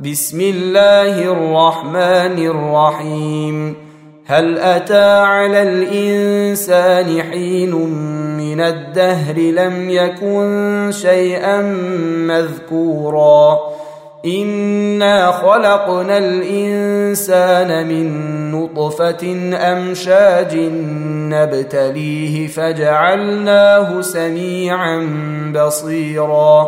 بسم الله الرحمن الرحيم. هل أتى على الإنسان حين من الدهر لم يكن شيئا مذكورا إنا خلقنا الإنسان من نطفة أمشاج نبتليه فجعلناه سميعا بصيرا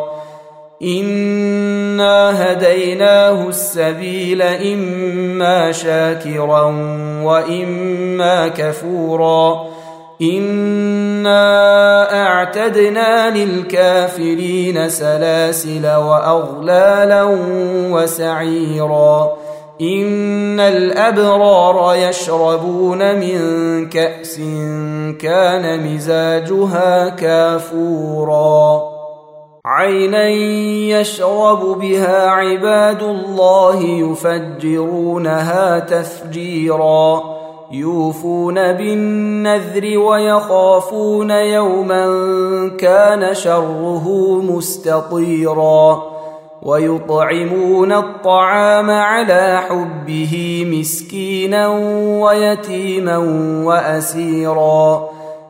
إنا هديناه السبيل إما شاكرا وإما كفورا إنا أعتدنا للكافرين سلاسل وأغلالا وسعيرا إن الأبرار يشربون من كأس كان مزاجها كافورا عينا يشرب بها عباد الله يفجرونها تفجيرا يوفون بالنذر ويخافون يوما كان شره مستطيرا ويطعمون الطعام على حبه مسكينا ويتيما وأسيرا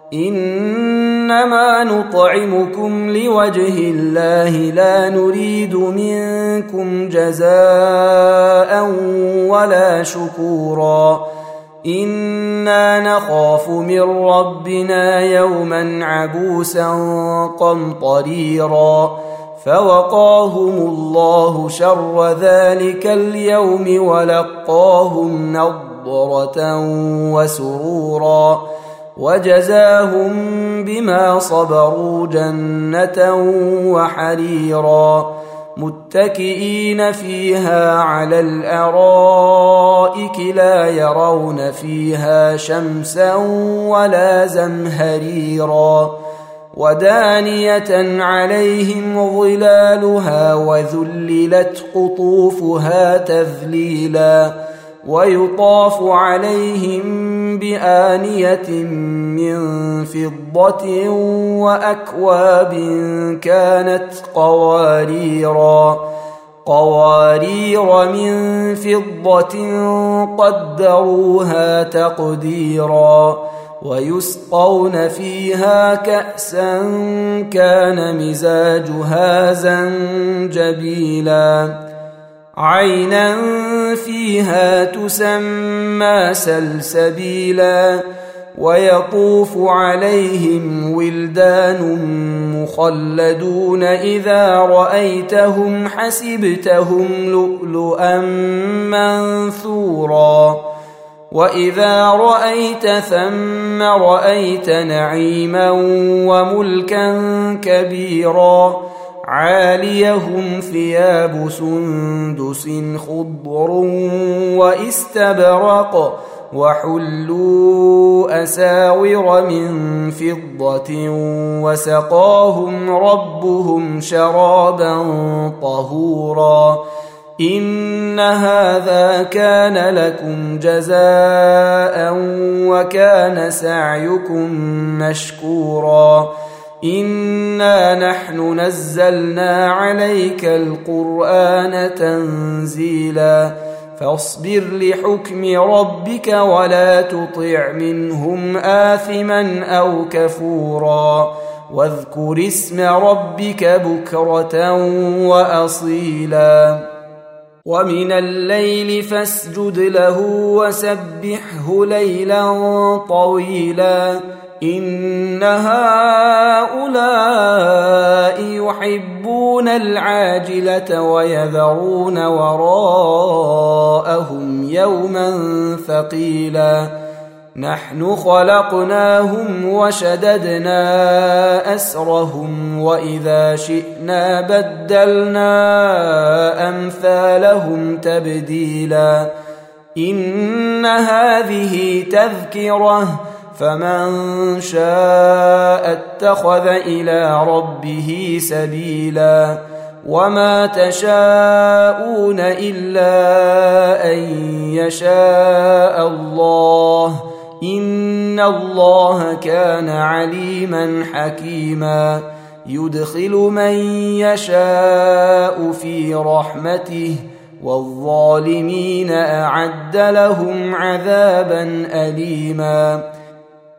إنما نطعمكم لوجه الله لا نريد منكم جزاء ولا شكورا إنا نخاف من ربنا يوما عبوسا قمطريرا فوقاهم الله شر ذلك اليوم ولقاهم نضرة وسرورا وجزاهم بما صبروا جنة وحريرا متكئين فيها على الأرائك لا يرون فيها شمسا ولا زمهريرا ودانية عليهم ظلالها وذللت قطوفها تذليلا ويطاف عليهم بآنية من فضة وأكواب كانت قوارير من فضة قدروها تقديرا ويسقون فيها كأسا كان مزاجها زنجبيلا عينا فيها تسمى سلسبيلا ويطوف عليهم ولدان مخلدون إذا رأيتهم حسبتهم لؤلؤا منثورا وإذا رأيت ثم رأيت نعيما وملكا كبيرا عاليهم ثياب سندس خضر واستبرق وحلوا أساور من فضة وسقاهم ربهم شرابا طهورا إن هذا كان لكم جزاء وكان سعيكم مشكورا إنا نحن نزلنا عليك القرآن تنزيلا فاصبر لحكم ربك ولا تطع منهم آثما أو كفورا واذكر اسم ربك بكرة وأصيلا ومن الليل فاسجد له وسبحه ليلا طويلا إن هؤلاء يحبون العاجلة ويذرون وراءهم يوما ثقيلا نحن خلقناهم وشددنا أسرهم وإذا شئنا بدلنا أمثالهم تبديلا إن هذه تذكرة فمن شاء اتخذ إلى ربه سبيلا وما تشاءون إلا أن يشاء الله إن الله كان عليما حكيما يدخل من يشاء في رحمته والظالمين أعد لهم عذابا أليما